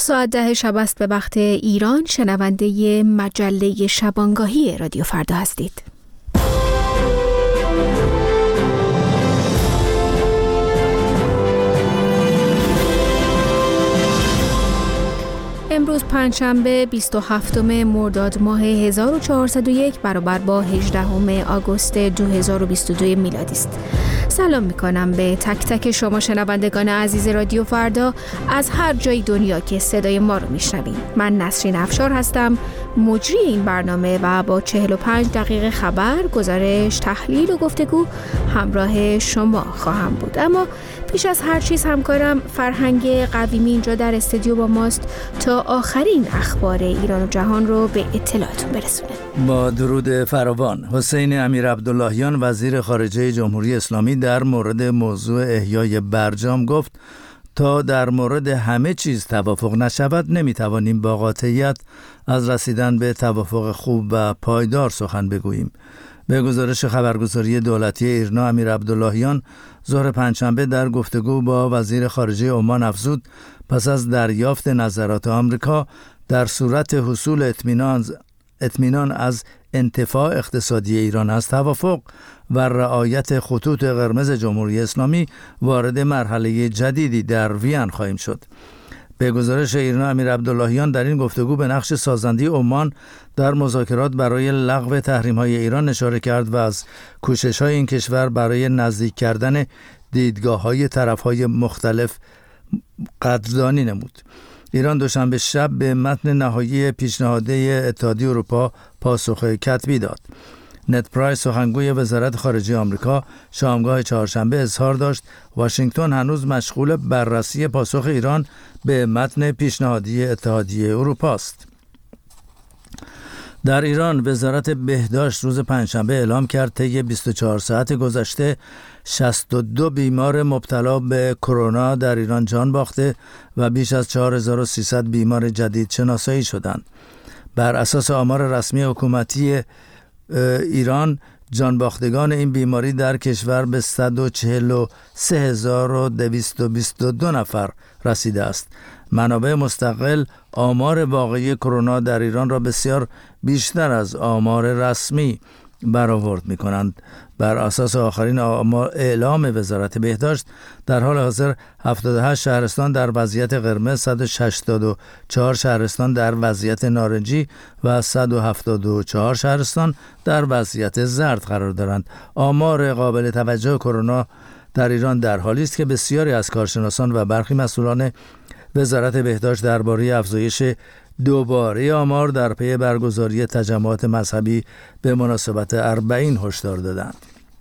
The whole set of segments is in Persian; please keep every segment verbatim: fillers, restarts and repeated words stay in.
ساعت ده شب است به وقت ایران. شنونده مجله شبانگاهی رادیو فردا هستید. امروز پنجشنبه بیست و هفتم مرداد ماه هزار و چهارصد و یک برابر با هجدهم آگوست دو هزار و بیست و دو میلادی است. سلام میکنم به تک تک شما شنوندگان عزیز رادیو فردا از هر جای دنیا که صدای ما رو میشنوید. من نسرین افشار هستم، مجری این برنامه و با چهل و پنج دقیقه خبر، گزارش، تحلیل و گفتگو همراه شما خواهم بود. اما پیش از هر چیز همکارم فرهنگ قویمی اینجا در استودیو با ماست تا آخرین اخبار ایران و جهان رو به اطلاعتون برسونه. با درود فراوان. حسین امیرعبداللهیان وزیر خارجه جمهوری اسلامی در مورد موضوع احیای برجام گفت تا در مورد همه چیز توافق نشود نمیتوانیم با قاطعیت از رسیدن به توافق خوب و پایدار سخن بگوییم. به گزارش خبرگزاری دولتی ایرنا، امیرعبداللهیان ظهر پنجشنبه در گفتگو با وزیر خارجه عمان افزود پس از دریافت نظرات آمریکا در صورت حصول اطمینان اطمینان از انتفاع اقتصادی ایران از توافق و رعایت خطوط قرمز جمهوری اسلامی وارد مرحله جدیدی در وین خواهیم شد. به گزارش ایرنا، امیرعبداللهیان در این گفتگو به نقش سازنده عمان در مذاکرات برای لغو تحریم‌های ایران اشاره کرد و از کوشش‌های این کشور برای نزدیک کردن دیدگاه‌های طرف‌های مختلف قدردانی نمود. ایران دوشنبه شب به متن نهایی پیشنهادی اتحادیه اروپا پاسخ کتبی داد. نت پرایس، سخنگوی وزارت خارجه آمریکا، شامگاه چهارشنبه اظهار داشت واشنگتن هنوز مشغول بررسی پاسخ ایران به متن پیشنهادی اتحادیه اروپا است. در ایران وزارت بهداشت روز پنجشنبه اعلام کرد طی بیست و چهار ساعت گذشته شصت و دو بیمار مبتلا به کرونا در ایران جان باخته و بیش از چهار هزار و سیصد بیمار جدید شناسایی شدند. بر اساس آمار رسمی حکومتی ایران، جانباختگان این بیماری در کشور به صد و چهل و سه هزار و دویست و بیست و دو نفر رسیده است. منابع مستقل آمار واقعی کرونا در ایران را بسیار بیشتر از آمار رسمی برآورد می‌کنند. بر اساس آخرین آمار اعلام وزارت بهداشت، در حال حاضر هفتاد و هشت شهرستان در وضعیت قرمز، صد و هشتاد و چهار شهرستان در وضعیت نارنجی و صد و هفتاد و چهار شهرستان در وضعیت زرد قرار دارند. آمار قابل توجه کرونا در ایران در حالی است که بسیاری از کارشناسان و برخی مسئولان وزارت بهداشت درباره افزایش دوباره آمار در پی برگزاری تجمعات مذهبی به مناسبت اربعین هشدار دادند.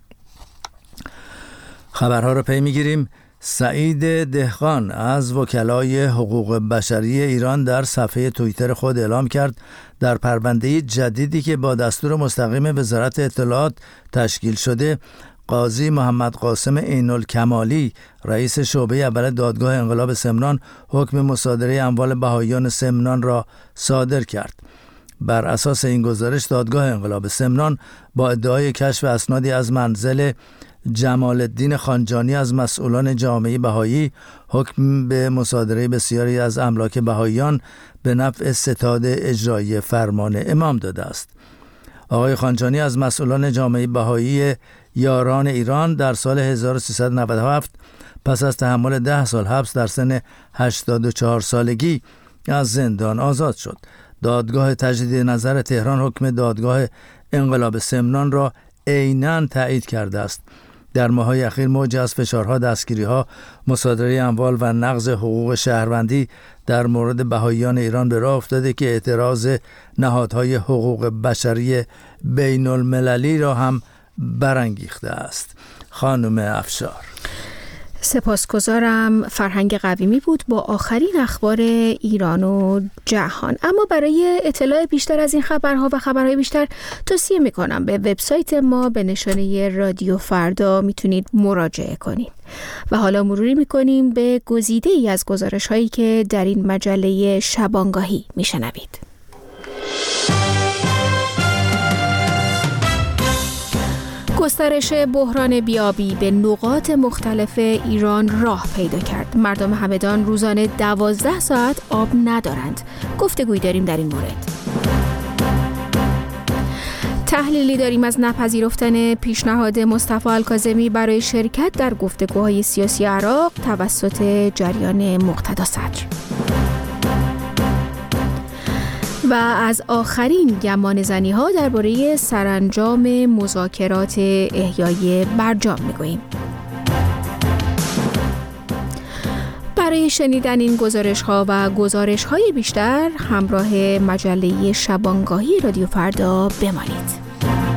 خبرها را پی می‌گیریم. سعید دهقان از وکلای حقوق بشری ایران در صفحه توییتر خود اعلام کرد در پرونده جدیدی که با دستور مستقیم وزارت اطلاعات تشکیل شده، قاضی محمد قاسم عین‌الکمالی رئیس شعبه اول دادگاه انقلاب سمنان حکم مصادره اموال بهائیان سمنان را صادر کرد. بر اساس این گزارش دادگاه انقلاب سمنان با ادعای کشف اسنادی از منزل جمال الدین خانجانی از مسئولان جامعه بهایی حکم به مصادره بسیاری از املاک بهائیان به نفع ستاد اجرایی فرمان امام داده است. آقای خانجانی از مسئولان جامعه بهایی یاران ایران در سال هزار و سیصد و نود و هفت پس از تحمل ده سال حبس در سن هشتاد و چهار سالگی از زندان آزاد شد. دادگاه تجدید نظر تهران حکم دادگاه انقلاب سمنان را عیناً تایید کرده است. در ماه‌های اخیر موج از فشارها، دستگیری‌ها، مصادره اموال و نقض حقوق شهروندی در مورد بهائیان ایران به راه افتاده که اعتراض نهادهای حقوق بشری بین المللی را هم برانگیخته است. خانم افشار. سپاسگزارم. فرهنگ قویمی بود با آخرین اخبار ایران و جهان. اما برای اطلاع بیشتر از این خبرها و خبرهای بیشتر توصیه میکنم به وبسایت ما به نشانه رادیو فردا میتونید مراجعه کنید. و حالا مروری میکنیم به گزیده ای از گزارش هایی که در این مجله شبانگاهی میشنوید. گسترش بحران بیابی به نقاط مختلف ایران راه پیدا کرد. مردم همدان روزانه دوازده ساعت آب ندارند. گفتگویی داریم در این مورد. تحلیلی داریم از نپذیرفتن پیشنهاد مصطفی الکاظمی برای شرکت در گفتگوهای سیاسی عراق توسط جریان مقتدا صدر. و از آخرین گمان زنی ها درباره سرانجام مذاکرات احیای برجام میگوییم. برای شنیدن این گزارش ها و گزارش های بیشتر همراه مجله شبانگاهی رادیو فردا بمانید.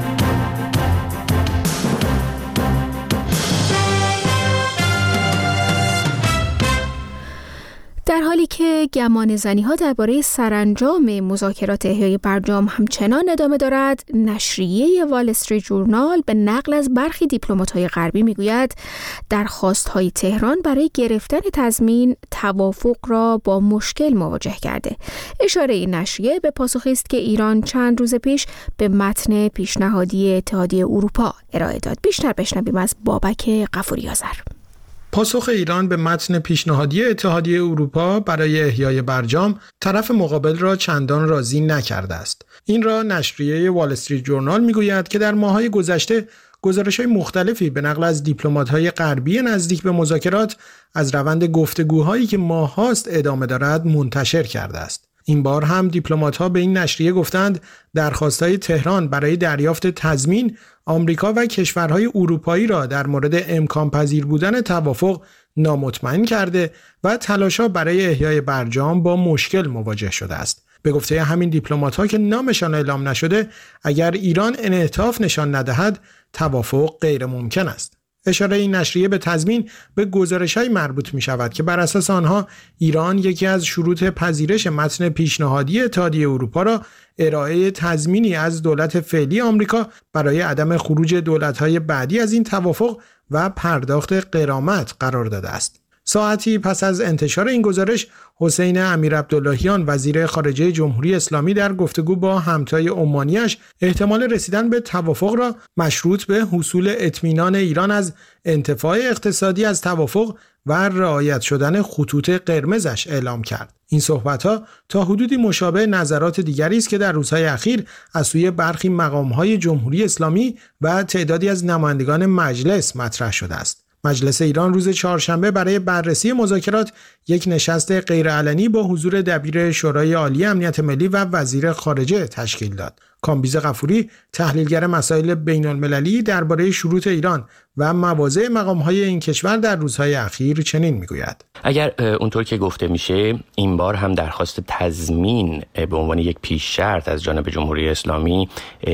در حالی که گمان زنی ها درباره سرانجام مذاکرات احیای برجام همچنان ادامه دارد، نشریه وال استریت جورنال به نقل از برخی دیپلمات‌های غربی میگوید درخواست‌های تهران برای گرفتن تضمین توافق را با مشکل مواجه کرده. اشاره این نشریه به پاسخی است که ایران چند روز پیش به متن پیشنهادی اتحادیه اروپا ارائه داد. بیشتر بشنویم از بابک غفوری آذر. پاسخ ایران به متن پیشنهادی اتحادیه اروپا برای احیای برجام طرف مقابل را چندان راضی نکرده است. این را نشریه وال استریت جورنال میگوید که در ماه‌های گذشته گزارش‌های مختلفی به نقل از دیپلمات‌های غربی نزدیک به مذاکرات از روند گفتگوهایی که ماه‌هاست ادامه دارد منتشر کرده است. این بار هم دیپلمات‌ها به این نشریه گفتند درخواست‌های تهران برای دریافت تضمین آمریکا و کشورهای اروپایی را در مورد امکان پذیر بودن توافق نامطمئن کرده و تلاش‌ها برای احیای برجام با مشکل مواجه شده است. به گفته همین دیپلمات‌ها که نامشان اعلام نشده، اگر ایران انعطاف نشان ندهد توافق غیر ممکن است. اشاره این نشریه به تضمین به گزارش‌های مربوط می‌شود که بر اساس آنها ایران یکی از شروط پذیرش متن پیشنهادی اتحادیه اروپا را ارائه تضمینی از دولت فعلی آمریکا برای عدم خروج دولت‌های بعدی از این توافق و پرداخت غرامت قرار داده است. ساعتی پس از انتشار این گزارش، حسین امیرعبداللهیان وزیر خارجه جمهوری اسلامی در گفتگو با همتای عمانیش احتمال رسیدن به توافق را مشروط به حصول اطمینان ایران از انتفاع اقتصادی از توافق و رعایت شدن خطوط قرمزش اعلام کرد. این صحبت‌ها تا حدودی مشابه نظرات دیگری است که در روزهای اخیر از سوی برخی مقام‌های جمهوری اسلامی و تعدادی از نمایندگان مجلس مطرح شده است. مجلس ایران روز چهارشنبه برای بررسی مذاکرات یک نشست غیرعلنی با حضور دبیر شورای عالی امنیت ملی و وزیر خارجه تشکیل داد. کامبیز غفوری، تحلیلگر مسائل بین‌المللی درباره شروط ایران و مواضع مقام‌های این کشور در روزهای اخیر چنین میگوید: اگر اونطور که گفته میشه این بار هم درخواست تضمین به عنوان یک پیش شرط از جانب جمهوری اسلامی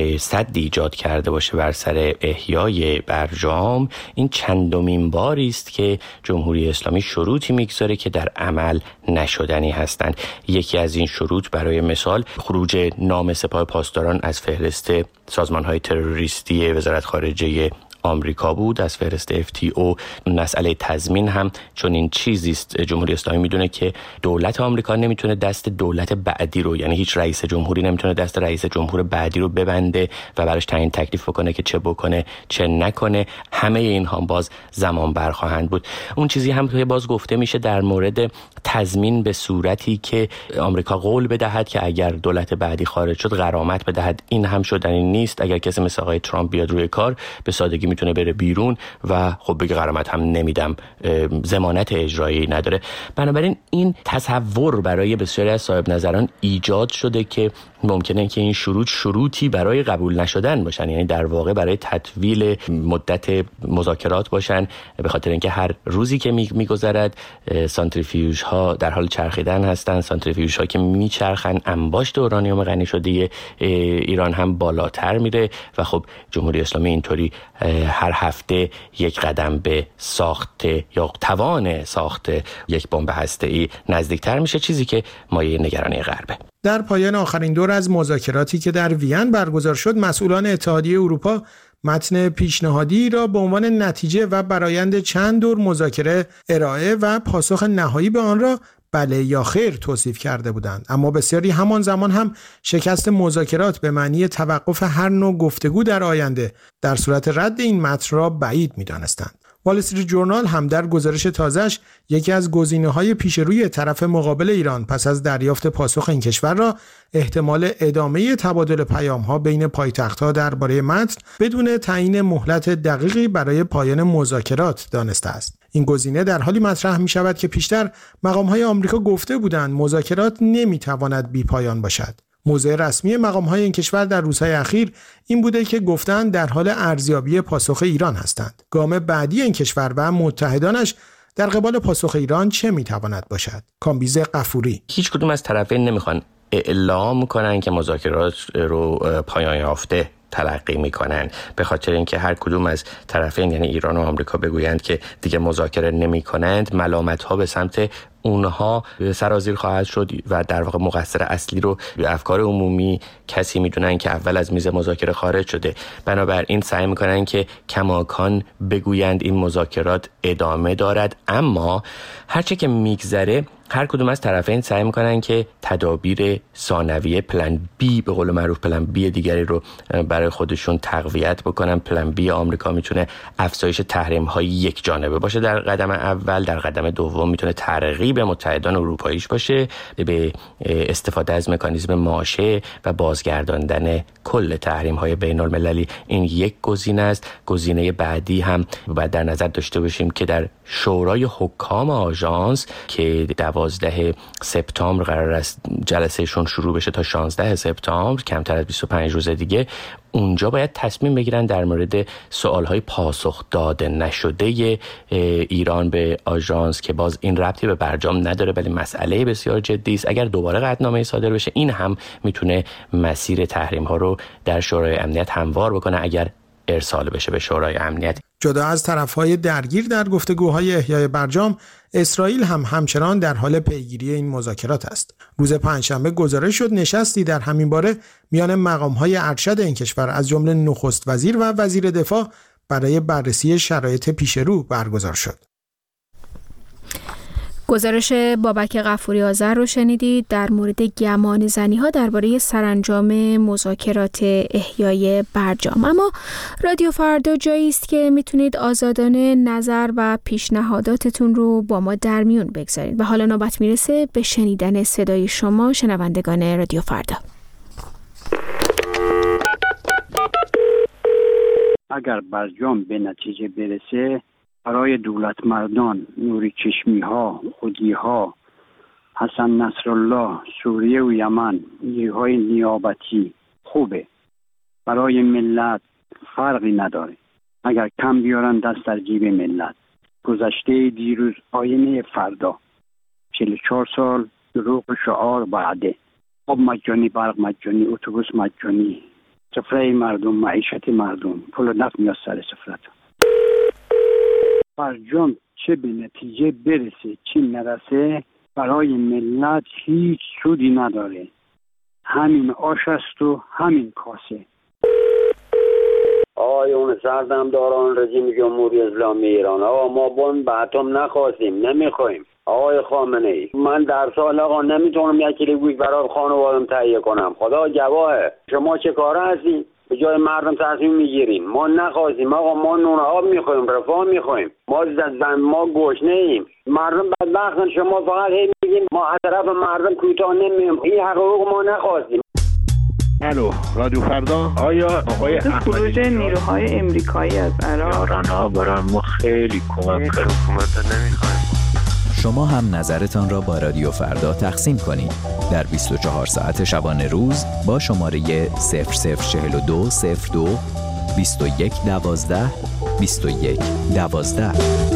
سدی ایجاد کرده باشه بر سر احیای برجام، این چندمین باری است که جمهوری اسلامی شروطی میگذاره که در عمل نشدنی هستند. یکی از این شروط برای مثال خروج نام سپاه پاسداران از فهرست سازمان‌های تروریستی وزارت خارجه آمریکا بود، از فهرست اف تی او. مسئله تضمین هم چون این چیزی است، جمهوری اسلامی میدونه که دولت آمریکا نمیتونه دست دولت بعدی رو، یعنی هیچ رئیس جمهوری نمیتونه دست رئیس جمهور بعدی رو ببنده و براش تعیین تکلیف بکنه که چه بکنه چه نکنه. همه اینها باز زمان بر خواهند بود. اون چیزی هم که باز گفته میشه در مورد تضمین به صورتی که آمریکا قول بدهد که اگر دولت بعدی خارج شد غرامت بدهد، این هم شدنی نیست. اگر کسی مثل آقای ترامپ بیاد روی کار، به سادگی میتونه بره بیرون و خب بگه غرامت هم نمیدم، ضمانت اجرایی نداره. بنابراین این تصور برای بسیاری از صاحب نظران ایجاد شده که ممکنه که این شروط شروطی برای قبول نشدن باشن، یعنی در واقع برای تطویل مدت مذاکرات باشن، به خاطر اینکه هر روزی که میگذرد سانتریفیوژ ها در حال چرخیدن هستن. سانتریفیوژ ها که میچرخن، انباشت اورانیوم غنی شده ایران هم بالاتر میره و خب جمهوری اسلامی اینطوری هر هفته یک قدم به ساخت یا توان ساخت یک بمب هسته‌ای نزدیکتر میشه، چیزی که مایه نگرانی غربه. در پایان آخرین دور از مذاکراتی که در وین برگزار شد، مسئولان اتحادیه اروپا متن پیشنهادی را به عنوان نتیجه و برآیند چند دور مذاکره ارائه و پاسخ نهایی به آن را بله یا خیر توصیف کرده بودند، اما بسیاری همان زمان هم شکست مذاکرات به معنی توقف هر نوع گفتگو در آینده در صورت رد این متن را بعید می‌دانستند. وال استریت جورنال هم در گزارش تازه‌اش یکی از گزینه‌های پیش روی طرف مقابل ایران پس از دریافت پاسخ این کشور را احتمال ادامه تبادل پیام‌ها بین پایتخت‌ها درباره متن بدون تعیین مهلت دقیقی برای پایان مذاکرات دانسته است. این گزینه در حالی مطرح می‌شود که پیشتر مقام‌های آمریکا گفته بودند مذاکرات نمی‌تواند بی‌پایان باشد. موضع رسمی مقام‌های این کشور در روزهای اخیر این بوده که گفتند در حال ارزیابی پاسخ ایران هستند. گام بعدی این کشور و متحدانش در قبال پاسخ ایران چه میتواند باشد؟ کامبیز غفوری: هیچ کدوم از طرفین نمیخوان اعلام کنن که مذاکرات رو پایان یافته تلقی میکنن، به خاطر اینکه هر کدوم از طرفین یعنی ایران و آمریکا بگویند که دیگه مذاکره نمیکنند، ملامت ها به سمت اونها سرازیر خواهد شد و در واقع مقصر اصلی رو به افکار عمومی کسی میدونن که اول از میز مذاکره خارج شده. بنابراین سعی میکنن که کماکان بگویند این مذاکرات ادامه دارد، اما هرچه که میگذره هر کدوم از طرفین سعی میکنن که تدابیر ثانویه پلن بی به قول معروف پلن بی دیگری رو برای خودشون تقویت بکنن. پلن بی آمریکا میتونه افزایش تحریم های یک جانبه باشه در قدم اول، در قدم دوم میتونه ترغیب متحدان اروپاییش باشه به استفاده از مکانیزم ماشه و بازگرداندن کل تحریم های بین المللی. این یک گزینه است. گزینه بعدی هم باید در نظر داشته باشیم که در شورای حکام آژانس که دوازده سپتامبر قرار است جلسهشون شروع بشه تا شانزده سپتامبر، کمتر از بیست و پنج روز دیگه، اونجا باید تصمیم بگیرن در مورد سوالهای پاسخ داده نشده ایران به آژانس که باز این ربطی به برجام نداره ولی مسئله بسیار جدی است. اگر دوباره قطعنامه صادر بشه، این هم میتونه مسیر تحریم ها رو در شورای امنیت هموار بکنه اگر ارسال بشه به شورای امنیت. جدا از طرف‌های درگیر در گفتگوهای احیای برجام، اسرائیل هم همچنان در حال پیگیری این مذاکرات است. روز پنجشنبه گزارش شد نشستی در همین باره میان مقام‌های ارشد این کشور از جمله نخست وزیر و وزیر دفاع برای بررسی شرایط پیشرو برگزار شد. گزارش بابک غفوری آذر رو شنیدید در مورد گمان زنی‌ها درباره سرانجام مذاکرات احیای برجام. اما رادیو فردا جایی است که میتونید آزادانه نظر و پیشنهاداتتون رو با ما در میون بگذارید. و حالا نوبت میرسه به شنیدن صدای شما شنوندگان رادیو فردا. اگر برجام به نتیجه برسه، برای دولت مردان، نوری چشمی ها، خودی ها، حسن نصرالله، سوریه و یمن، نیروهای نیابتی خوبه. برای ملت فرقی نداره. اگر کم بیارن دست در جیب ملت. گذشته دیروز آینه فردا. چهل و چهار سال دروغ شعار بعده. آب مجانی، برق مجانی، اتوبوس مجانی، سفره مردم، معیشت مردم، پول و نفت میاد سر سفرت. برجام چه به نتیجه برسه چی نرسه، برای ملت هیچ سودی نداره. همین آش است و همین کاسه. آقایون سردمداران رژیم جمهوری اسلامی ایران، آقا ما بن به اتم نخواستیم، نمیخوایم. آقای خامنه ای، من در سال آقا نمیتونم یک کیلو گوشت برای خانوادم تهیه کنم. خدا گواهه. شما چه کاره هستین؟ به جای مردم تصمیم میگیریم. ما نخواستیم آقا، ما نون آب میخوایم، رفاه میخوایم. ما زن ما گشنه ایم. مردم بدبختن. شما فقط هی میگین ما از طرف مردم کوتاه نمیایم. این حقوق ما نخواستیم. الو رادیو فردا. آیا آقای خروج نیروهای امریکایی از عراق ایران‌ها برای ما خیلی کمک کرد. حکومت نمیخوایم. شما هم نظرتان را با رادیو فردا تقسیم کنید در بیست و چهار ساعت شبانه روز با شماره صفر صفر چهل و دو صفر دو بیست و یک دوازده بیست و یک دوازده.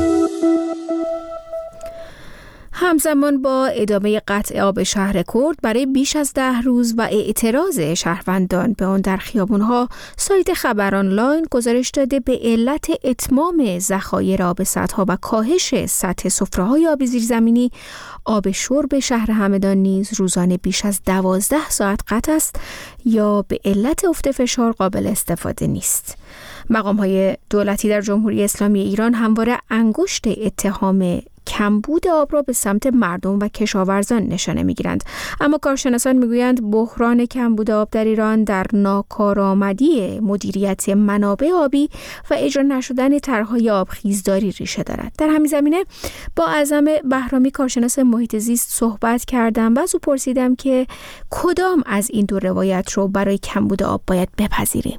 همزمان با ادامه قطع آب شهر کرد برای بیش از ده روز و اعتراض شهروندان به آن در خیابان‌ها، سایت خبر آنلاین گزارش داده به علت اتمام ذخایر آب سدها و کاهش سطح سفره‌های آب زیرزمینی، آب شرب شهر همدان نیز روزانه بیش از دوازده ساعت قطع است یا به علت افت فشار قابل استفاده نیست. مقام‌های دولتی در جمهوری اسلامی ایران همواره انگشت اتهام کمبود آب را به سمت مردم و کشاورزان نشانه می‌گیرند، اما کارشناسان می‌گویند بحران کمبود آب در ایران در ناکارآمدی مدیریت منابع آبی و اجرا نشدن طرح‌های آبخیزداری ریشه دارد. در همین زمینه با اعظم بهرامی کارشناس محیط زیست صحبت کردم و از او پرسیدم که کدام از این دو روایت رو برای کمبود آب باید بپذیریم.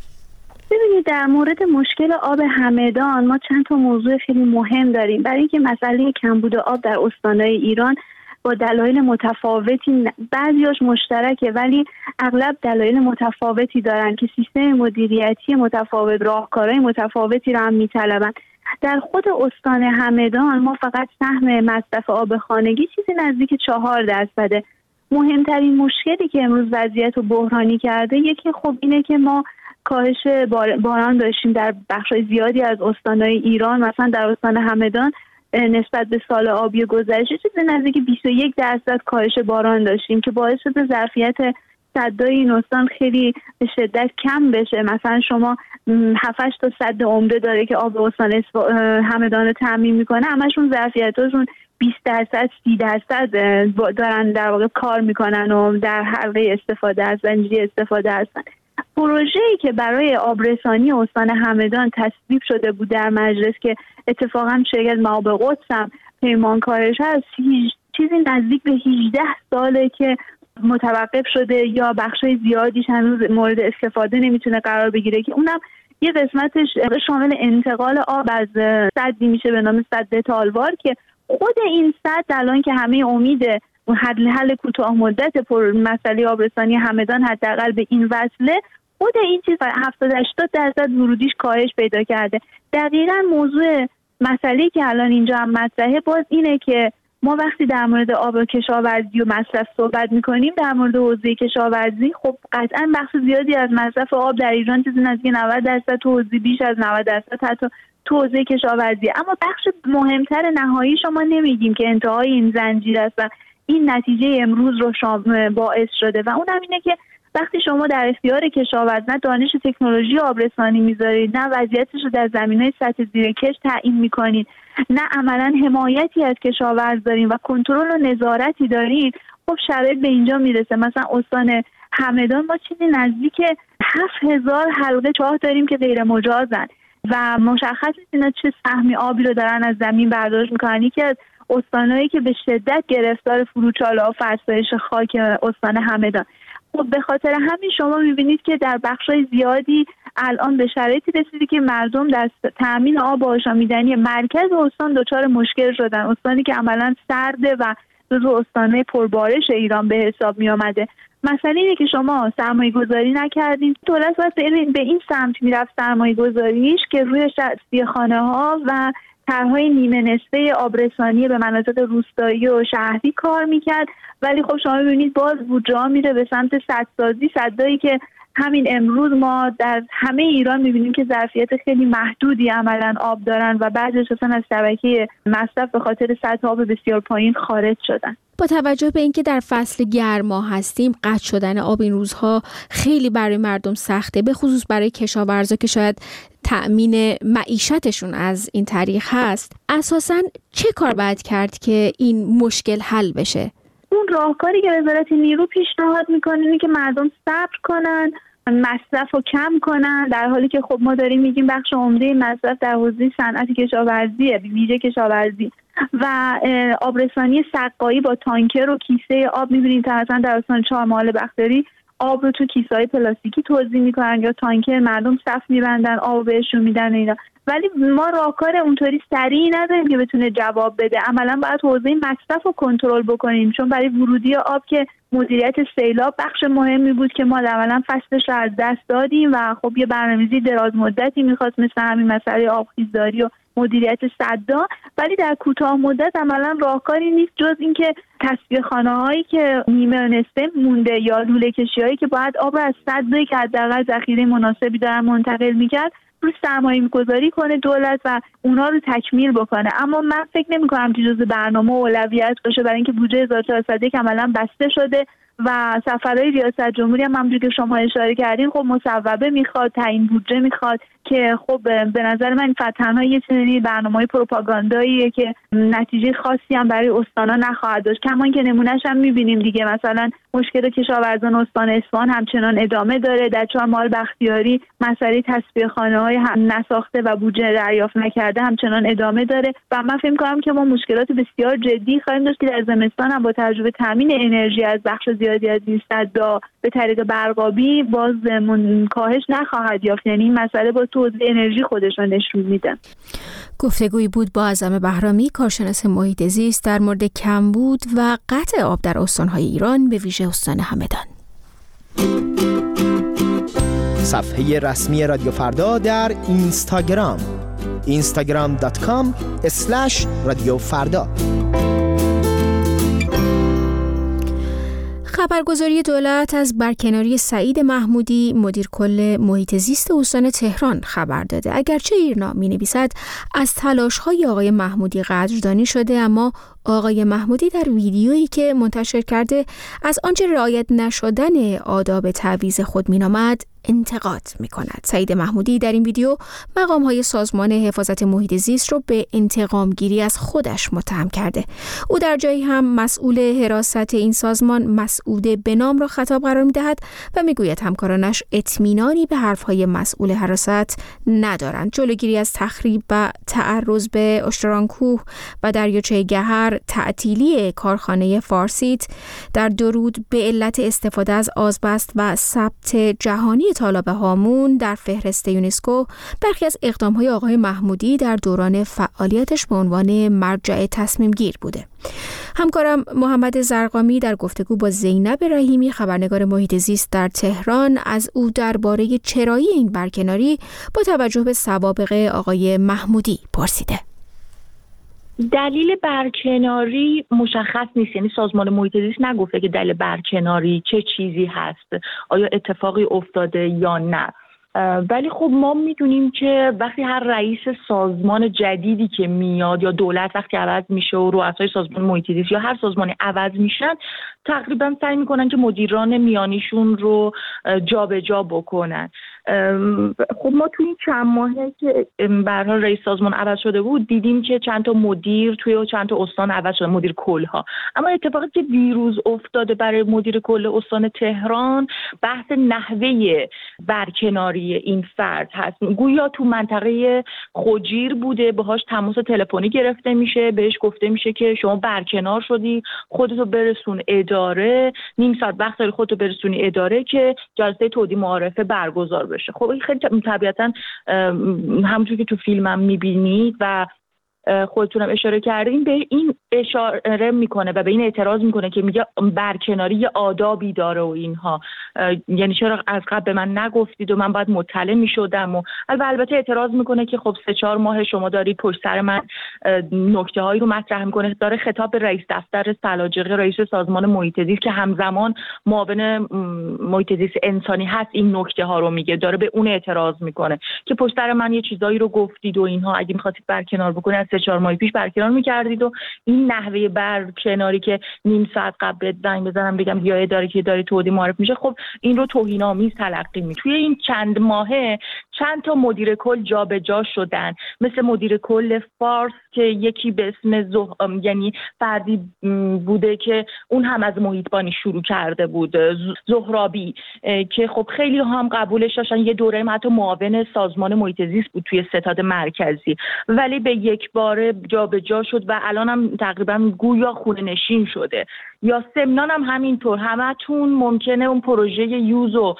ببینید، در مورد مشکل آب همدان ما چند تا موضوع خیلی مهم داریم. برای اینکه مسئله کمبود آب در استان‌های ایران با دلایل متفاوتی، بعضیاش مشترکه ولی اغلب دلایل متفاوتی دارن که سیستم مدیریتی متفاوت، راهکارهای متفاوتی را هم می‌طلبن. در خود استان همدان ما فقط سهم مصرف آب خانگی چیزی نزدیک چهار درصده. مهمترین مشکلی که امروز وضعیت رو بحرانی کرده یکی خب اینه که ما کاهش باران داشتیم در بخشای زیادی از استان‌های ایران. مثلا در استان همدان نسبت به سال آبی گذشته چیزی نزدیک بیست و یک درصد کاهش باران داشتیم که باعث شده ظرفیت سدهای این استان خیلی به شدت کم بشه. مثلا شما هفت تا سد عمده داره که آب استان همدان رو تامین میکنه، همشون ظرفیتاشون بیست درصد سی درصد دارن در واقع کار میکنن و در حلقه استفاده از زنجیره استفاده هستن. پروژه‌ای که برای آبرسانی استان همدان تصویب شده بود در مجلس که اتفاقا شرکت معاب قدس هم پیمانکارش هست، چیزی نزدیک به هجده ساله که متوقف شده یا بخشای زیادیش هنوز مورد استفاده نمیتونه قرار بگیره که اونم یه قسمتش شامل انتقال آب از سدی میشه به نام سد تالوار که خود این سد الان که همه امید حل حل کوتاه مدت پر مسئله آبرسانی همدان حداقل به این وصله، خود این چیز هفتاد هشتاد درصد ورودیش کاهش پیدا کرده. دقیقاً موضوع مسئله که الان اینجا هم مطرحه باز اینه که ما وقتی در مورد آب و کشاورزی و مصرف صحبت میکنیم، در مورد حوزه کشاورزی خب قطعاً بخش زیادی از مصرف آب در ایران چیزی نزدیک نود درصد، تو حوزه بیش از نود درصد حتی تو حوزه کشاورزی، اما بخش مهمتر نهایی شما نمیگیم که انتهای این زنجیره است و این نتیجه امروز رو باعث شده و اونم اینه که وقتی شما در اختیار کشاورز نه دانش تکنولوژی آبرسانی میذارید، نه وضعیتش رو در زمینهای سطح زیرکش تعیین میکنید، نه عملا حمایتی از کشاورز دارین و کنترل و نظارتی دارید، خب شرایط به اینجا میرسه. مثلا استان همدان ما چیزی نزدیک هفت هزار حلقه چاه داریم که غیر مجازن و مشخص نیست اینا چه سهمی آبی رو دارن از زمین برداشت میکنن. یکی از استانهایی که به شدت گرفتار فروچاله و فرسایش خاک استان همدان. خب به خاطر همین شما میبینید که در بخشای زیادی الان به شرایطی رسیده که مردم در تامین آب آشامیدنی مرکز استان دچار مشکل شدن، استانی که عملا سرده و جزو استانهای پربارش ایران به حساب می آمده. مسئله اینه که شما سرمایه گذاری نکردین. دولت باید به این سمت میرفت سرمایه گذاریش که روی شخصی خانه ها و طرح‌های نیمه نصفه آبرسانی به مناطق روستایی و شهری کار میکرد، ولی خب شما ببینید باز بودجه میره به سمت سدسازی، سدایی که همین امروز ما در همه ایران میبینیم که ظرفیت خیلی محدودی عملاً آب دارن و بعضیش اصلا از شبکه مصرف به خاطر سطح آب بسیار پایین خارج شدن. با توجه به اینکه در فصل گرما هستیم، قطع شدن آب این روزها خیلی برای مردم سخته، به خصوص برای کشاورزا که شاید تأمین معیشتشون از این طریق هست. اساساً چه کار باید کرد که این مشکل حل بشه؟ اون راهکاری که وزارت نیرو پیشنهاد میکنه اینه که مردم صبر کنن، مصرف رو کم کنن، در حالی که خب ما داریم میگیم بخش عمده مصرف در حوزه صنعت کشاورزیه، ویژه کشاورزی و آبرسانی سقایی با تانکر و کیسه آب. میبینید مثلا در استان چهارمحال بختیاری آب رو تو کیسه‌های پلاستیکی توزیع میکنن یا تانکر مردم صف میبندن آب بهشون میدن اینا، ولی ما راهکار اونطوری سریعی نداریم که بتونه جواب بده. عملا باید حوزه مصرف رو کنترل بکنیم، چون برای ورودی آب که مدیریت سیلاب بخش مهمی بود که ما عملا فصلش رو از دست دادیم و خب یه برنامه‌ریزی دراز مدتی میخواست مثل همین مسئله آبخیزداری و مدیریت سدها، ولی در کوتاه مدت عملا راهکاری نیست جز اینکه تصفیه خانه‌هایی که نیمه نصفه مونده یا لوله کشی‌هایی که باید آب از سدی که حداقل ذخیره مناسبی دارن منتقل می‌کرد رو سرمایه گذاری کنه دولت و اونا رو تکمیل بکنه. اما من فکر نمی‌کنم که جزء برنامه اولویت باشه، برای اینکه بودجه هزار و چهارصد و یک عملاً بسته شده و سفرهای ریاست جمهوری هم همونجوری که شما اشاره کردین خب مصوبه میخواد، تعیین بودجه میخواد که خب به نظر من فقط تنها یه چیزی برنامه‌های پروپاگانداییه که نتیجه خاصی هم برای استانا نخواهد داشت. کمان که نمونهش هم میبینیم دیگه، مثلا مشکل کشاورزان استان اصفهان همچنان ادامه داره. در چهارمحال بختیاری مسئله تصفیه خانه‌های هم نساخته و بودجه دریافت نکرده همچنان ادامه داره و من فکر می‌کنم که ما مشکلات بسیار جدی خواهیم داشت که در زمستان هم با تجربه تامین انرژی از بخش زیادی از این صدا به طریق برقابی باز کاهش نخواهد یافت. یعنی این مسئله با توزیع انرژی خودش رو نشون میده. گفتگویی بود با اعظم بهرامی، کارشناس محیط زیست، در مورد کمبود و قطع آب در استان‌های ایران، به ویژه استان همدان. صفحه رسمی رادیو فردا در اینستاگرام اینستاگرام دات کام اسلش رادیو فردا. خبرگزاری دولت از برکناری سعید محمودی، مدیر کل محیط زیست استان تهران خبر داده. اگرچه ایرنا می‌نویسد از تلاش‌های آقای محمودی قدردانی شده، اما آقای محمودی در ویدیویی که منتشر کرده از آنچه رعایت نشدن آداب تعویض خود می‌نامد انتقاد می‌کند. سعید محمودی در این ویدیو مقام‌های سازمان حفاظت محیط زیست رو به انتقام گیری از خودش متهم کرده. او در جایی هم مسئول حراست این سازمان مسعود بنام را خطاب قرار می‌دهد و می‌گوید همکارانش اطمینانی به حرف‌های مسئول حراست ندارند. جلوگیری از تخریب و تعرض به اشترانکوه و دریاچه گهر، تعطیلی کارخانه فارسیت در درود به علت استفاده از آزبست و ثبت جهانی طالاب هامون در فهرست یونسکو برخی از اقدام‌های آقای محمودی در دوران فعالیتش به عنوان مرجع تصمیم گیر بوده. همکارم محمد زرقامی در گفتگو با زینب رحیمی، خبرنگار محیط زیست در تهران، از او درباره چرایی این برکناری با توجه به سوابق آقای محمودی پرسیده. دلیل برکناری مشخص نیست، یعنی سازمان محیط زیست نگفته که دلیل برکناری چه چیزی هست، آیا اتفاقی افتاده یا نه. ولی خب ما میدونیم که وقتی هر رئیس سازمان جدیدی که میاد یا دولت وقتی عوض میشه و رؤسای سازمان محیط زیست یا هر سازمانی عوض میشن، تقریبا سعی میکنن که مدیران میانیشون رو جابجا بکنن. خب ما توی این چند ماهه که به هر حال رئیس سازمان عوض شده بود دیدیم که چند تا مدیر توی چند تا استان عوض شده، مدیر کلها. اما اتفاقی که دیروز افتاده برای مدیر کل استان تهران بحث نحوه برکناری این فرد هست. گویا تو منطقه خوجیر بوده، باهاش تماس تلفنی گرفته میشه، بهش گفته میشه که شما برکنار شدی، خودتو برسون اداره، نیم ساعت وقت داری خودتو برسونی اداره که جلسه تودیع معارفه برگزار بشه. خب این خیلی طبیعتاً همونجوری که تو فیلمم میبینید و خودتونم اشاره کردین به این اشاره میکنه و به این اعتراض میکنه که میگه برکناری یه آدابی داره و اینها، یعنی چرا از قبل به من نگفتید و من باید مطلع میشدم. و البته اعتراض میکنه که خب سه چهار ماه شما دارید پشت سر من نکته هایی رو مطرح میکنه، داره خطاب به رئیس دفتر سلاجقی، رئیس سازمان محیط زیست که همزمان معاون محیط زیست انسانی هست، این نکته ها رو میگه، داره به اون اعتراض میکنه که پشت سر من یه چیزایی رو گفتید و اینها، اگه میخواستید برکنار بکنید از سه چهار ماه پیش برکنار میکردید. و این نحوه برکناری که نیم ساعت قبل زنگ بزنم بگم یا اداره که داره تودیع معرف میشه، خب این رو توهین‌آمیز تلقی می. توی این چند ماهه چند تا مدیر کل جابجا شدن، مثل مدیر کل فارس که یکی به اسم زه... یعنی فردی بوده که اون هم از محیطبانی شروع کرده بود، زهرابی، که خب خیلی هم قبولش داشتن. یه دوره حتی معاون سازمان محیط زیست بود توی ستاد مرکزی، ولی به یک باره جابجا شد و الان هم تقریبا گویا خونه نشین شده. یا سمنان هم همینطور، همتون ممکنه اون پروژه یوز و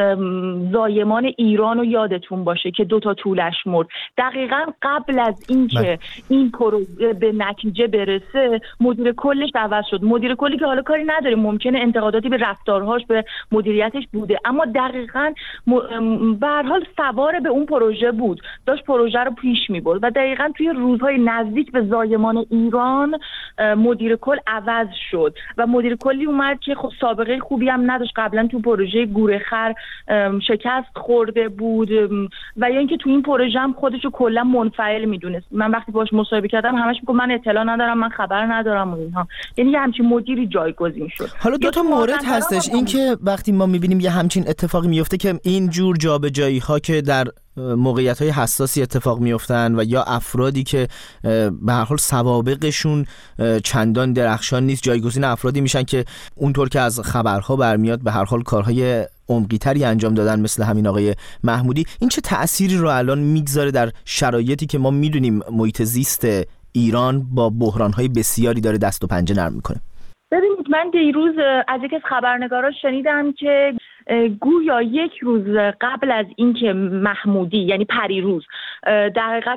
زایمان ایران رو یادتون باشه که دوتا طولش مرد. دقیقا قبل از این که این پروژه به نتیجه برسه مدیر کلش عوض شد. مدیر کلی که حالا کاری نداره، ممکنه انتقاداتی به رفتارهاش به مدیریتش بوده، اما دقیقا به هر حال سوار به اون پروژه بود، داشت پروژه رو پیش می‌برد و دقیقا توی روزهای نزدیک به زایمان ایران مدیر کل عوض شد. و مدیر کلی اومد که خب سابقه خوبی هم نداشت، قبلا تو پروژه گورخر شکست خورده بود و یا اینکه تو این پروژه هم خودشو کلا منفعل میدونست. من وقتی باهاش مصاحبه کردم همش میگفت من اطلاع ندارم، من خبر ندارم و اینها، یعنی یه همچین مدیری جایگزین شد. حالا دو تا مورد هستش، این که وقتی ما میبینیم یه همچین اتفاقی میفته که این جور جابجایی ها که در موقعیت های حساسی اتفاق میفتن و یا افرادی که به هر حال سوابقشون چندان درخشان نیست جایگزین افرادی میشن که اونطور که از خبرها برمیاد به هر حال کارهای عمقی تری انجام دادن، مثل همین آقای محمودی. این چه تأثیری رو الان میگذاره در شرایطی که ما میدونیم محیط زیست ایران با بحرانهای بسیاری داره دست و پنجه نرم میکنه؟ ببینید، من دیروز از یکی از خبرنگارا شنیدم که گویا یک روز قبل از اینکه محمودی یعنی پریروز در حقیقت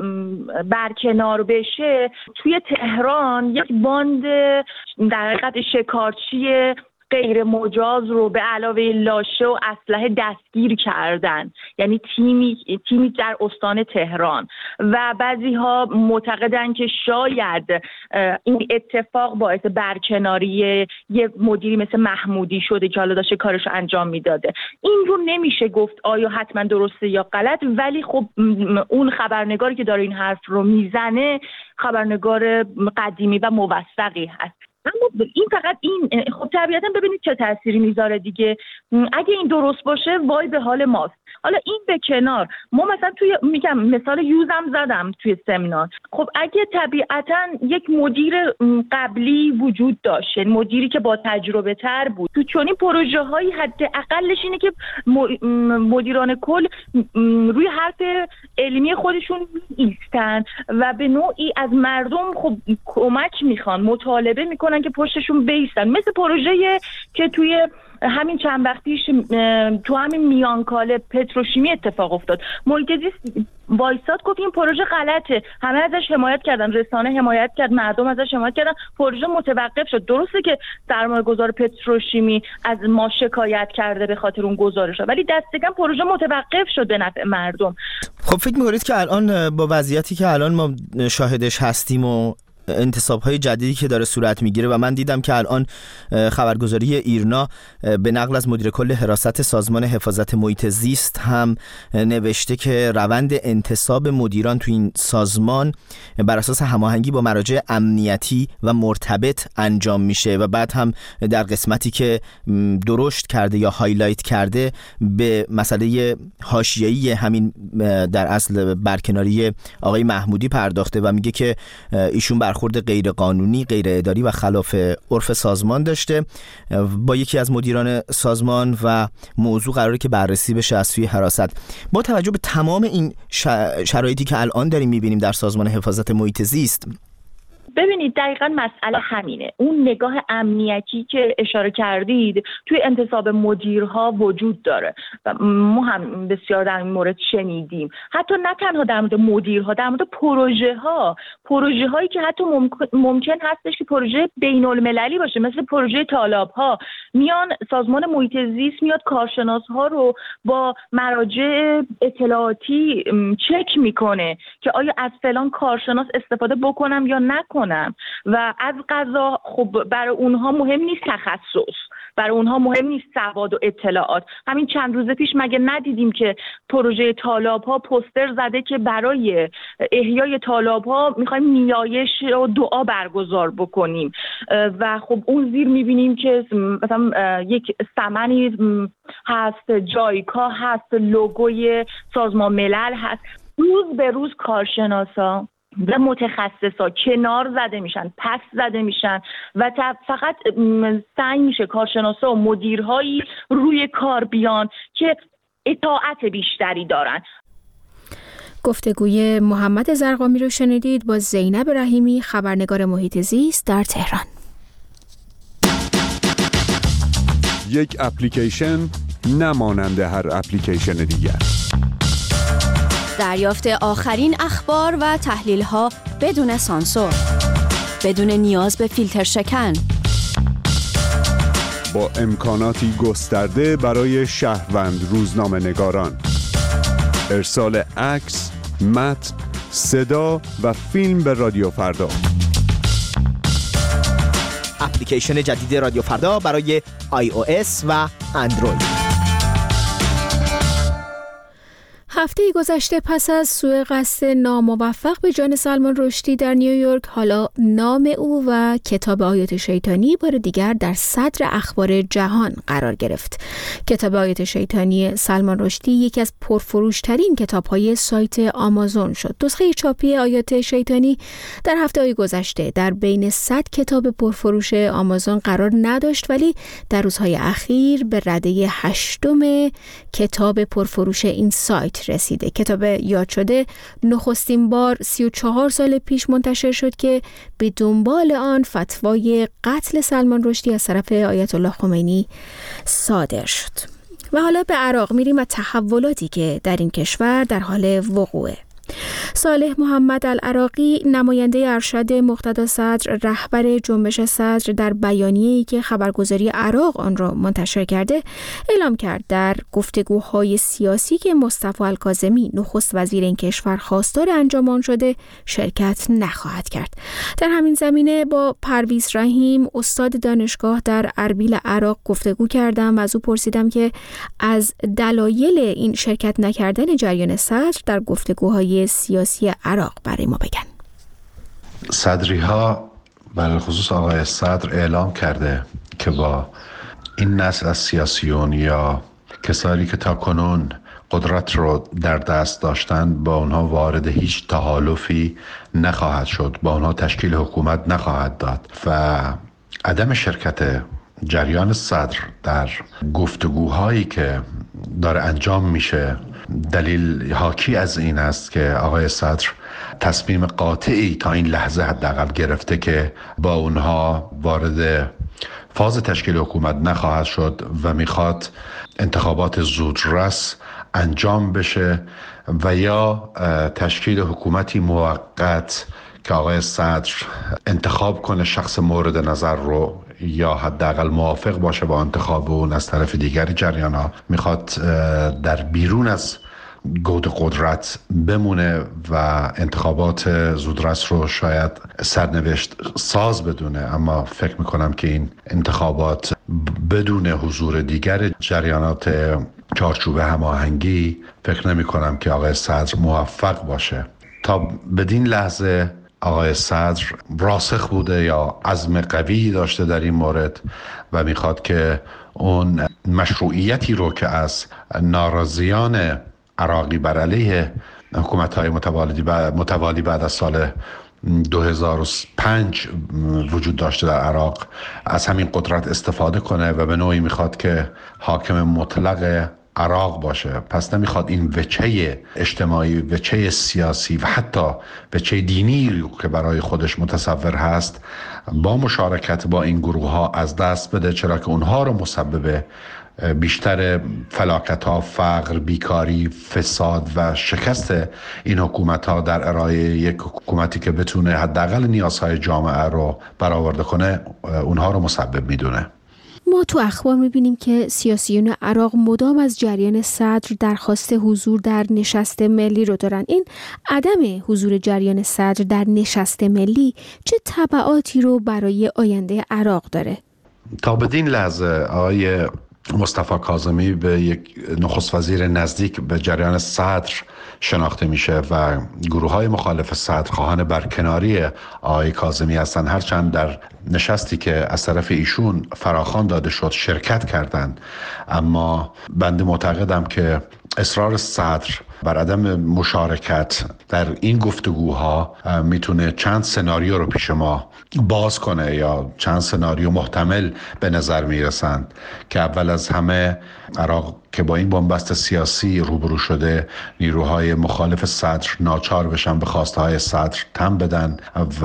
برکنار بشه، توی تهران یک باند در حقیقت شکارچی غیر مجاز رو به علاوه لاشه و اسلحه دستگیر کردن، یعنی تیمی تیمی در استان تهران، و بعضی‌ها معتقدن که شاید این اتفاق باعث برکناری یه مدیری مثل محمودی شده که حالا داشته کارش انجام میداده. این رو نمیشه گفت آیا حتما درسته یا غلط، ولی خب اون خبرنگاری که داره این حرف رو میزنه خبرنگار قدیمی و موثقی هست. اما این فقط این خب طبیعتا ببینید چه تأثیری میذاره دیگه. اگه این درست باشه وای به حال ماست. حالا این به کنار، ما مثلا توی میگم مثال یوزم زدم توی سمینار. خب اگه طبیعتا یک مدیر قبلی وجود داشت، مدیری که با تجربه تر بود، تو چنین پروژه هایی حداقلش اینه که مدیران کل روی حرف علمی خودشون ایستن و به نوعی از مردم خب کمک میخوان، مطالبه میکنن که پشتشون بیستن. مثل پروژه که توی همین چند وقت پیش تو همین میانکاله پتروشیمی اتفاق افتاد، محیط زیست وایساد گفت این پروژه غلطه، همه ازش حمایت کردن، رسانه حمایت کرد، مردم ازش حمایت کردن، پروژه متوقف شد. درسته که سرمایه‌گذار پتروشیمی از ما شکایت کرده به خاطر اون گزارش‌ها، ولی دست کم پروژه متوقف شد به نفع مردم. خب فکر می‌کنید که الان با وضعیتی که الان ما شاهدش هستیم و انتصاب‌های جدیدی که داره صورت میگیره، و من دیدم که الان خبرگزاری ایرنا به نقل از مدیر کل حراست سازمان حفاظت محیط زیست هم نوشته که روند انتصاب مدیران تو این سازمان بر اساس هماهنگی با مراجع امنیتی و مرتبط انجام میشه، و بعد هم در قسمتی که درشت کرده یا هایلایت کرده به مسئله حاشیه‌ای همین در اصل برکناری آقای محمودی پرداخته و میگه که ایشون برخورد غیر قانونی، غیر اداری و خلاف عرف سازمان داشته با یکی از مدیران سازمان و موضوع قراره که بررسی بشه از سوی حراست. با توجه به تمام این شرایطی که الان داریم میبینیم در سازمان حفاظت محیط زیست، ببینید دقیقاً مسئله همینه. اون نگاه امنیتی که اشاره کردید توی انتصاب مدیرها وجود داره و ما هم بسیار در این مورد شنیدیم. حتی نه تنها در مورد مدیرها، در مورد پروژه ها، پروژه هایی که حتی ممکن, ممکن هستش که پروژه بین المللی باشه، مثل پروژه تالاب ها، میان سازمان محیط زیست میاد کارشناس ها رو با مراجع اطلاعاتی چک میکنه که آیا از فلان کارشناس استفاده بکنم یا نکنم، و از قضا خب برای اونها مهم نیست تخصص، برای اونها مهم نیست سواد و اطلاعات. همین چند روز پیش مگه ندیدیم که پروژه تالاب ها پوستر زده که برای احیای تالاب ها میخوایم نیایش و دعا برگزار بکنیم، و خب اون زیر میبینیم که مثلا یک سمنی هست، جایکا هست، لوگوی سازمان ملل هست. روز به روز کارشناسا و متخصصا کنار زده میشن، پس زده میشن و فقط سعی میشه کارشناسا و مدیرهایی روی کار بیان که اطاعت بیشتری دارن. گفتگوی محمد زرقامی رو شنیدید با زینب رحیمی، خبرنگار محیط زیست در تهران. یک اپلیکیشن نمانند هر اپلیکیشن دیگر. دریافت آخرین اخبار و تحلیل‌ها بدون سانسور، بدون نیاز به فیلتر شکن، با امکاناتی گسترده برای شهروند روزنامه‌نگاران، ارسال عکس، متن، صدا و فیلم به رادیو فردا. اپلیکیشن جدید رادیو فردا برای آی او اس و اندروید. هفته گذشته پس از سوء قصد ناموفق به جان سلمان رشدی در نیویورک، حالا نام او و کتاب آیات شیطانی بار دیگر در صدر اخبار جهان قرار گرفت. کتاب آیات شیطانی سلمان رشدی یکی از پرفروشترین کتاب‌های سایت آمازون شد. نسخه چاپی آیات شیطانی در هفته گذشته در بین صد کتاب پرفروش آمازون قرار نداشت، ولی در روزهای اخیر به رده هشتم کتاب پرفروش این سایت رسیده. کتاب یاد شده نخستین بار سی و چهار سال پیش منتشر شد که به دنبال آن فتوای قتل سلمان رشدی از طرف آیت الله خمینی صادر شد. و حالا به عراق میریم و تحولاتی که در این کشور در حال وقوعه. صالح محمد العراقی، نماینده ارشد مقتدا صدر، رهبر جنبش صدر، در بیانیه‌ای که خبرگزاری عراق آن را منتشر کرده اعلام کرد در گفتگوهای سیاسی که مصطفی الکاظمی نخست وزیر این کشور خواستار انجام آن شده شرکت نخواهد کرد. در همین زمینه با پرویز رحیم، استاد دانشگاه در اربیل عراق گفتگو کردم و از او پرسیدم که از دلایل این شرکت نکردن جریان صدر در گفتگوهای سیاسی عراق برای ما بگن. صدری ها بر خصوص آقای صدر اعلام کرده که با این نسل از سیاسیون یا کسانی که تا کنون قدرت رو در دست داشتن با اونها وارد هیچ تحالفی نخواهد شد، با اونها تشکیل حکومت نخواهد داد و عدم شرکت جریان صدر در گفتگوهایی که داره انجام میشه دلیل حاکی از این است که آقای صدر تصمیم قاطعی تا این لحظه حداقل گرفته که با اونها وارد فاز تشکیل حکومت نخواهد شد و میخواد انتخابات زودرس انجام بشه و یا تشکیل حکومتی موقت که آقای صدر انتخاب کنه شخص مورد نظر رو یا حداقل موافق باشه با انتخاب اون از طرف دیگر جریان‌ها، میخواد در بیرون از گود قدرت بمونه و انتخابات زودرس رو شاید سرنوشت ساز بدونه. اما فکر میکنم که این انتخابات بدون حضور دیگر جریانات چارچوب هماهنگی فکر نمی کنم که آقای صدر موفق باشه. تا بدین لحظه آقای صدر راسخ بوده یا عزم قوی داشته در این مورد و میخواد که اون مشروعیتی رو که از ناراضیان عراقی بر علیه حکومت‌های متوالی بعد از سال دو هزار و پنج وجود داشته در عراق از همین قدرت استفاده کنه و به نوعی میخواد که حاکم مطلق عراق باشه. پس نمیخواد این وجهه اجتماعی، وجهه سیاسی و حتی وجهه دینی که برای خودش متصور هست با مشارکت با این گروه ها از دست بده، چرا که اونها رو مسبب بیشتر فلاکت ها، فقر، بیکاری، فساد و شکست این حکومت ها در ارائه یک حکومتی که بتونه حداقل نیازهای جامعه رو برآورده کنه اونها رو مسبب میدونه. ما تو اخبار میبینیم که سیاسیون عراق مدام از جریان صدر درخواست حضور در نشست ملی رو دارن. این عدم حضور جریان صدر در نشست ملی چه تبعاتی رو برای آینده عراق داره؟ تا بدین لحظه آقای مصطفی کاظمی به یک نخست وزیر نزدیک به جریان صدر شناخته میشه و گروه های مخالف صدر خواهان برکناری آقای کاظمی هستند، هرچند در نشستی که از طرف ایشون فراخوان داده شد شرکت کردند. اما بنده معتقدم که اصرار صدر بر عدم مشارکت در این گفتگوها میتونه چند سناریو رو پیش ما باز کنه یا چند سناریو محتمل به نظر میرسند که اول از همه عراق که با این بنبست سیاسی روبرو شده نیروهای مخالف صدر ناچار بشن به خواسته های صدر تن بدن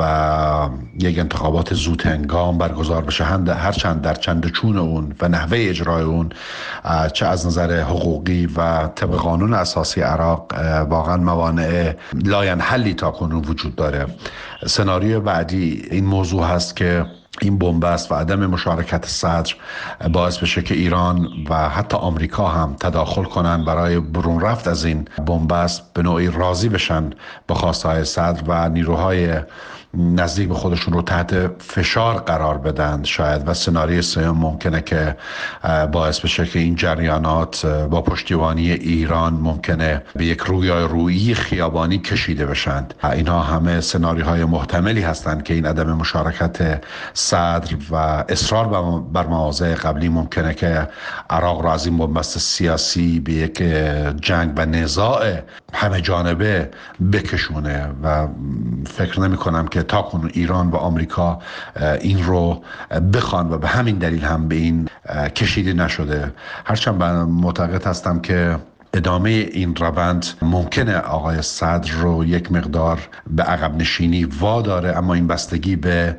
و یک انتخابات زود هنگام برگزار بشه، هرچند در چند چون اون و نحوه اجرای اون چه از نظر حقوقی و طبق قانون اساسی عراق واقعا موانع لاینحلی تا کنون وجود داره. سناریو بعدی این موضوع هست که این بنبست و عدم مشارکت صدر باعث بشه که ایران و حتی آمریکا هم تداخل کنن برای برون رفت از این بنبست، به نوعی راضی بشن با خواستهای صدر و نیروهای نزدیک به خودشون رو تحت فشار قرار بدن شاید، و سناریوی سوم ممکنه که باعث بشه که این جریانات با پشتیبانی ایران ممکنه به یک رویای رویی خیابانی کشیده بشن. اینها همه سناریوهای محتملی هستند که این عدم مشارکت صدر و اصرار بر مواضع قبلی ممکنه که عراق را از این بنبست سیاسی به یک جنگ و نزاع همه جانبه بکشونه و فکر نمی کنم که تا کنون ایران و آمریکا این رو بخوان و به همین دلیل هم به این کشیده نشده. هرچند من معتقد هستم که ادامه این روند ممکنه آقای صدر رو یک مقدار به عقب نشینی واداره، اما این بستگی به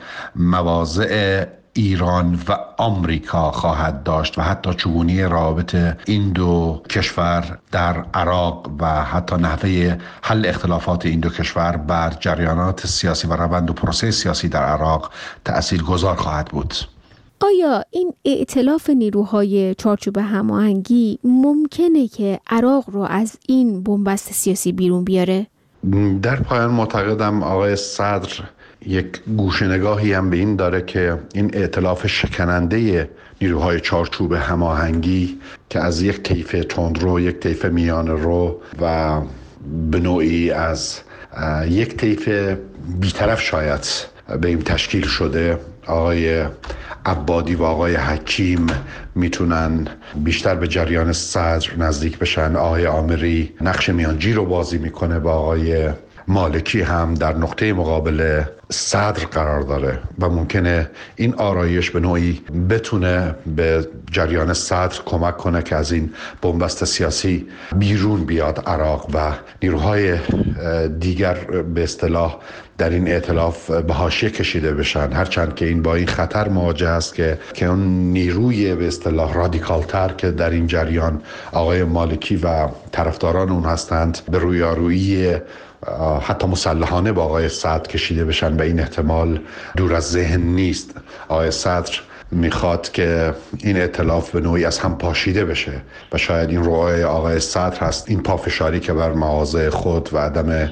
مواضع ایران و آمریکا خواهد داشت و حتی چگونی روابط این دو کشور در عراق و حتی نحوه حل اختلافات این دو کشور بر جریانات سیاسی و روند و پروسه سیاسی در عراق تأثیرگذار خواهد بود. آیا این ائتلاف نیروهای چارچوب هماهنگی ممکنه که عراق رو از این بنبست سیاسی بیرون بیاره؟ در پایان معتقدم آقای صدر یک گوشه‌نگاهی هم به این داره که این ائتلاف شکننده نیروهای چارچوب هماهنگی که از یک طیف تندرو، یک طیف میانه‌رو و به نوعی از یک طیف بی‌طرف شاید به این تشکیل شده، آقای عبادی و آقای حکیم میتونن بیشتر به جریان صدر نزدیک بشن. آقای آمری نقش میانجی رو بازی میکنه با آقای مالکی هم در نقطه مقابل صدر قرار داره و ممکنه این آرایش به نوعی بتونه به جریان صدر کمک کنه که از این بنبست سیاسی بیرون بیاد عراق و نیروهای دیگر به اصطلاح در این ائتلاف به حاشیه کشیده بشن. هرچند که این با این خطر مواجه است که که اون نیروی به اصطلاح رادیکالتر که در این جریان آقای مالکی و طرفداران اون هستند به رویارویی حتی مسلحانه با آقای صدر کشیده بشن و این احتمال دور از ذهن نیست. آقای صدر میخواد که این ائتلاف به نوعی از هم پاشیده بشه و شاید این رویای آقای صدر هست، این پافشاری که بر مواضع خود و عدم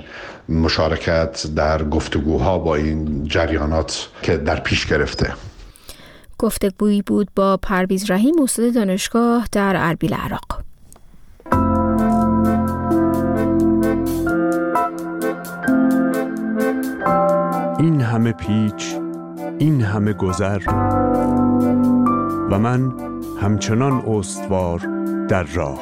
مشارکت در گفتگوها با این جریانات که در پیش گرفته. گفتگویی بود با پرویز رحیم، استاد دانشگاه در اربیل عراق. این همه پیچ، این همه گذر و من همچنان استوار در راه.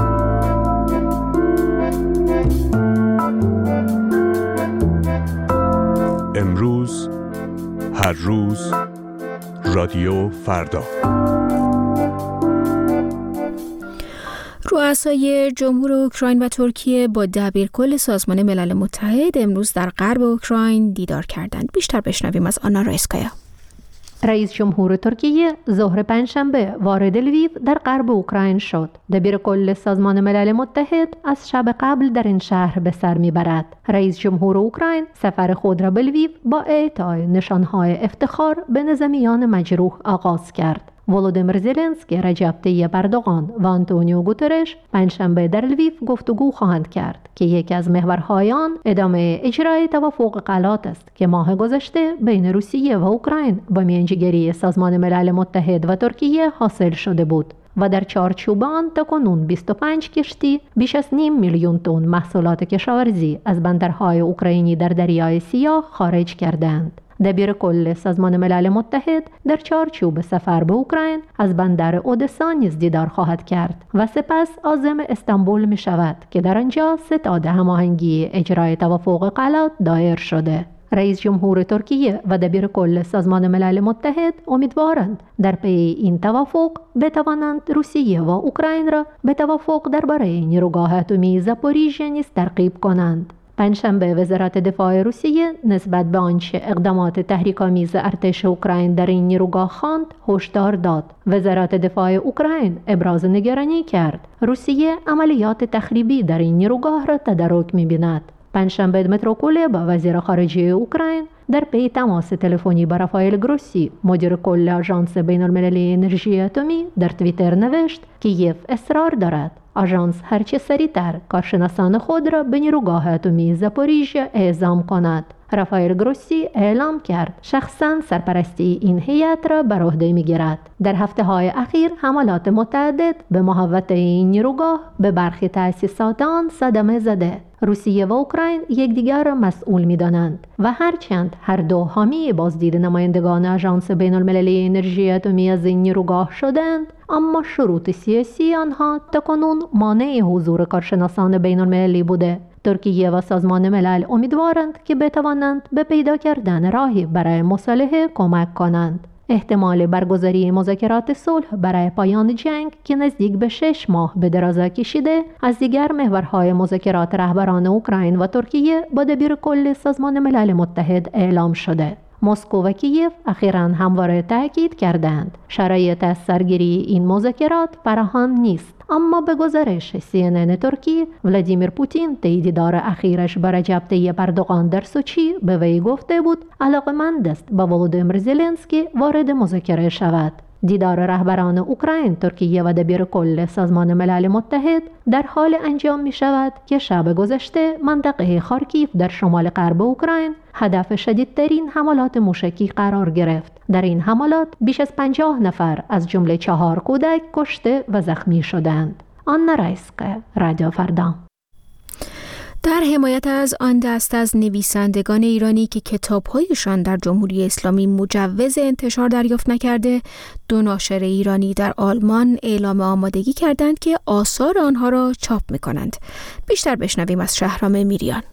امروز، هر روز، رادیو فردا. رؤسای جمهور اوکراین و ترکیه با دبیرکل سازمان ملل متحد امروز در غرب اوکراین دیدار کردند. بیشتر بشنویم از آنا رایسکایا. رئیس جمهور ترکیه ظهر پنجشنبه وارد لویو در غرب اوکراین شد. دبیرکل سازمان ملل متحد از شب قبل در این شهر به سر میبرد. رئیس جمهور اوکراین سفر خود را به لویو با اعطای نشانهای افتخار به نظامیان مجروح آغاز کرد. ولودیمیر زلنسکی، رجب طیب اردوغان و آنتونیو گوترش پنجشنبه در لویو گفتگو خواهند کرد که یکی از محورهای آن ادامه اجرای توافق غلات است که ماه گذشته بین روسیه و اوکراین با میانجیگری سازمان ملل متحد و ترکیه حاصل شده بود و در چارچوب آن تاکنون بیست و پنج کشتی بیش از نیم میلیون تن محصولات کشاورزی از بندرهای اوکراینی در دریای سیاه خارج کردند. دبیرکل سازمان ملل متحد در چارچوب سفر به اوکراین از بندر اودسا نیز دیدار خواهد کرد و سپس عازم استانبول می شود که در آنجا ستاد هماهنگی اجرای توافق غلات دایر شده. رئیس جمهور ترکیه و دبیرکل سازمان ملل متحد امیدوارند در پی این توافق بتوانند روسیه و اوکراین را به توافق درباره نیروگاه اتمی زاپوریژیا نیز ترغیب کنند. پنجشنبه وزارت دفاع روسیه نسبت به آنچه اقدامات تحریک‌آمیز ارتش اوکراین در این نیروگاه خواند هشدار داد. وزارت دفاع اوکراین ابراز نگرانی کرد روسیه عملیات تخریبی در این نیروگاه را تدارک می‌بیند. پنجشنبه دمیترو کولبا وزیر خارجه اوکراین در پی تماس تلفنی با رافائل گروسی مدیر کل آژانس بین‌المللی انرژی اتمی در توییتر نوشت که کیف اصرار دارد آژانس هرچه سریعتر کارشناسان خود را به نیروگاه اتمی زاپوریژیا اعزام کند. رافائل گروسی اعلام کرد شخصاً سرپرستی این هیئت را بر عهده می‌گیرد. در هفته‌های اخیر حملات متعدد به محوطه این نیروگاه به برخی تأسیسات آن صدمه زده. روسیه و اوکراین یکدیگر را مسئول می‌دانند و هرچند هر دو حامی بازدید نمایندگان آژانس بین‌المللی انرژی اتمی از این نیروگاه شدند، اما شروط سیاسی آنها تاکنون مانع حضور کارشناسان بین‌المللی بوده. ترکیه و سازمان ملل امیدوارند که بتوانند به پیدا کردن راهی برای مصالحه کمک کنند. احتمال برگزاری مذاکرات صلح برای پایان جنگ که نزدیک به شش ماه به دراز کشیده از دیگر محورهای مذاکرات رهبران اوکراین و ترکیه با دبیر کل سازمان ملل متحد اعلام شده. مسکو و کیف اخیراً همواره تاکید کردند شرایط از سرگیری این مذاکرات فراهم نیست، اما به گزارش سی ان ان ترکی ولادیمیر پوتین طی دیدار اخیرش با رجب طیب اردوغان در سوچی به وی گفته بود علاقه‌مند است با ولودیمیر زلنسکی وارد مذاکره شود. دیدار رهبران اوکراین، ترکیه و دبیر کل سازمان ملل متحد در حال انجام می شود که شب گذشته منطقه خارکیف در شمال غرب اوکراین هدف شدیدترین حملات موشکی قرار گرفت. در این حملات بیش از پنجاه نفر از جمله چهار کودک کشته و زخمی شدند. آنا رایسکه، رادیو فردا. در حمایت از آن دست از نویسندگان ایرانی که کتاب‌هایشان در جمهوری اسلامی مجوز انتشار دریافت نکرده، دو ناشر ایرانی در آلمان اعلام آمادگی کردند که آثار آنها را چاپ می‌کنند. بیشتر بشنویم از شهرام میریان.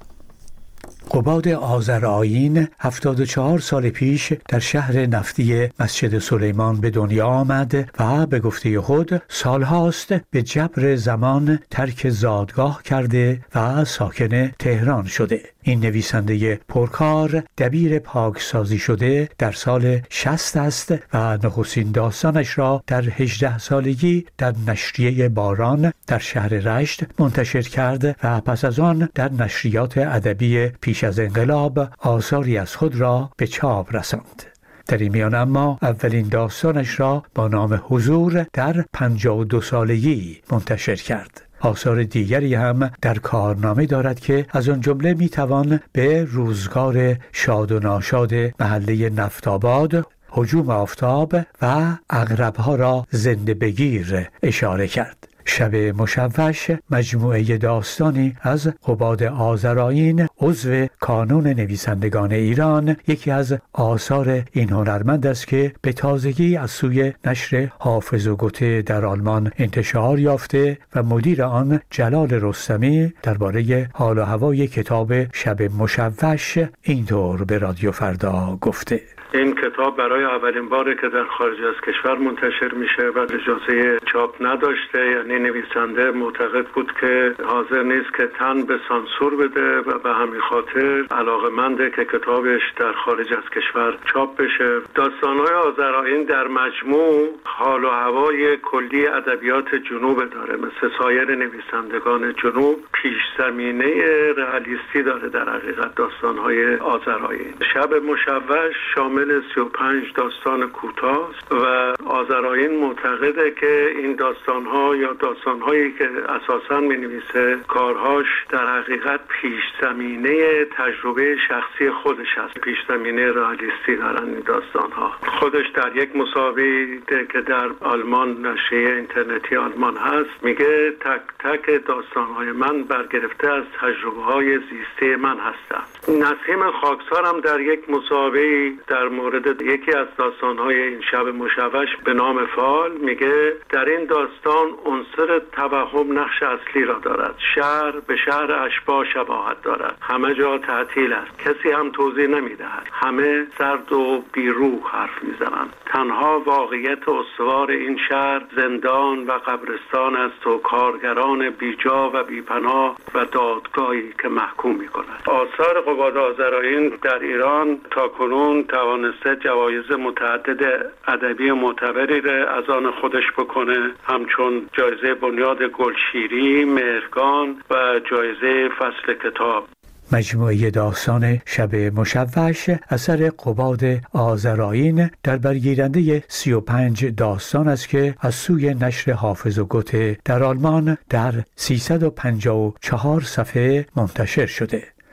قباد آذرآیین هفتاد و چهار سال پیش در شهر نفتی مسجد سلیمان به دنیا آمد و به گفته خود سالهاست به جبر زمان ترک زادگاه کرده و ساکن تهران شده. این نویسنده پرکار دبیر پاکسازی شده در سال شصت است و نخستین داستانش را در هجده سالگی در نشریه باران در شهر رشت منتشر کرد و پس از آن در نشریات ادبی پیش از انقلاب آثاری از خود را به چاپ رساند. در این میان اما اولین داستانش را با نام حضور در پنجاه و دو سالگی منتشر کرد. آثار دیگری هم در کارنامه دارد که از آن جمله میتوان به روزگار شاد و ناشاد محله نفت‌آباد، هجوم آفتاب و عقرب‌ها را زنده بگیر اشاره کرد. شب مشوش مجموعه داستانی از قباد آذرآیین عضو کانون نویسندگان ایران یکی از آثار این هنرمند است که به تازگی از سوی نشر حافظ و گوته در آلمان انتشار یافته و مدیر آن جلال رستمی درباره حال و هوای کتاب شب مشوش اینطور به رادیو فردا گفته: این کتاب برای اولین باره که در خارج از کشور منتشر میشه و اجازه چاپ نداشته، یعنی نویسنده معتقد بود که حاضر نیست که تن به سانسور بده و به همین خاطر علاقه‌منده که کتابش در خارج از کشور چاپ بشه. داستان‌های آذرآیین در مجموع حال و هوای کلی ادبیات جنوب داره، مثل سایر نویسندگان جنوب پیش زمینه رئالیستی داره. در حقیقت داستان‌های آذرآیین شب مشوش شامل سی و پنج داستان کوتاه و آذرآیین معتقده که این داستان‌ها یا داستان‌هایی که اساساً می‌نویسه کارهاش در حقیقت پیش زمینه تجربه شخصی خودش است. پیش زمینه رئالیستی دارن این داستان‌ها. خودش در یک مسابقه که در آلمان نشریه اینترنتی آلمان هست میگه تک تک داستان‌های من برگرفته از تجربه‌های زیسته من هستند. نسیم خاکسار هم در یک مسابقه در مورد یکی از داستان‌های این شب مشوش به نام فال میگه در این داستان عنصر توهم نقش اصلی را دارد. شهر به شهر اشباح شباهت دارد. همه جا تعطیل است. کسی هم توضیح نمیدهد. همه سرد و بیروح حرف میزنند. تنها واقعیت استوار این شهر زندان و قبرستان است و کارگران بیجا و بیپناه و دادگاهی که محکوم میکند. آثار قباد آذرآیین در ایران تاکنون توانسته جوایز متعدد ادبی معتبری را از آن خودش بکنه، همچون جایزه بنیاد گلشیری، مهرگان و جایزه فصل کتاب. مجموعه داستان شب مشوش اثر قباد آذرآیین در برگیرنده سی و پنج داستان است که از سوی نشر حافظ و گوته در آلمان در سیصد و پنجاه و چهار صفحه منتشر شده.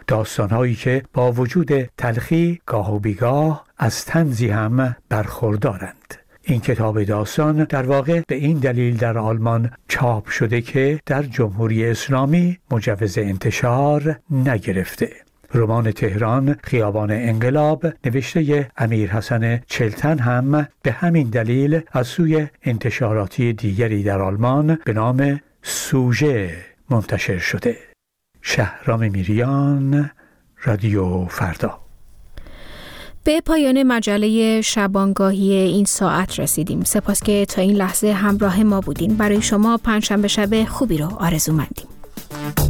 داستانهایی که با وجود تلخی گاه و بیگاه از طنزی هم برخوردارند. این کتاب داستان در واقع به این دلیل در آلمان چاپ شده که در جمهوری اسلامی مجوز انتشار نگرفته. رمان تهران خیابان انقلاب نوشته امیر حسن چلتن هم به همین دلیل از سوی انتشاراتی دیگری در آلمان به نام سوژه منتشر شده. شهرام میریان، رادیو فردا. به پایان مجله شبانگاهی این ساعت رسیدیم. سپاس که تا این لحظه همراه ما بودین. برای شما پنجشنبه شب خوبی رو آرزو مندیم.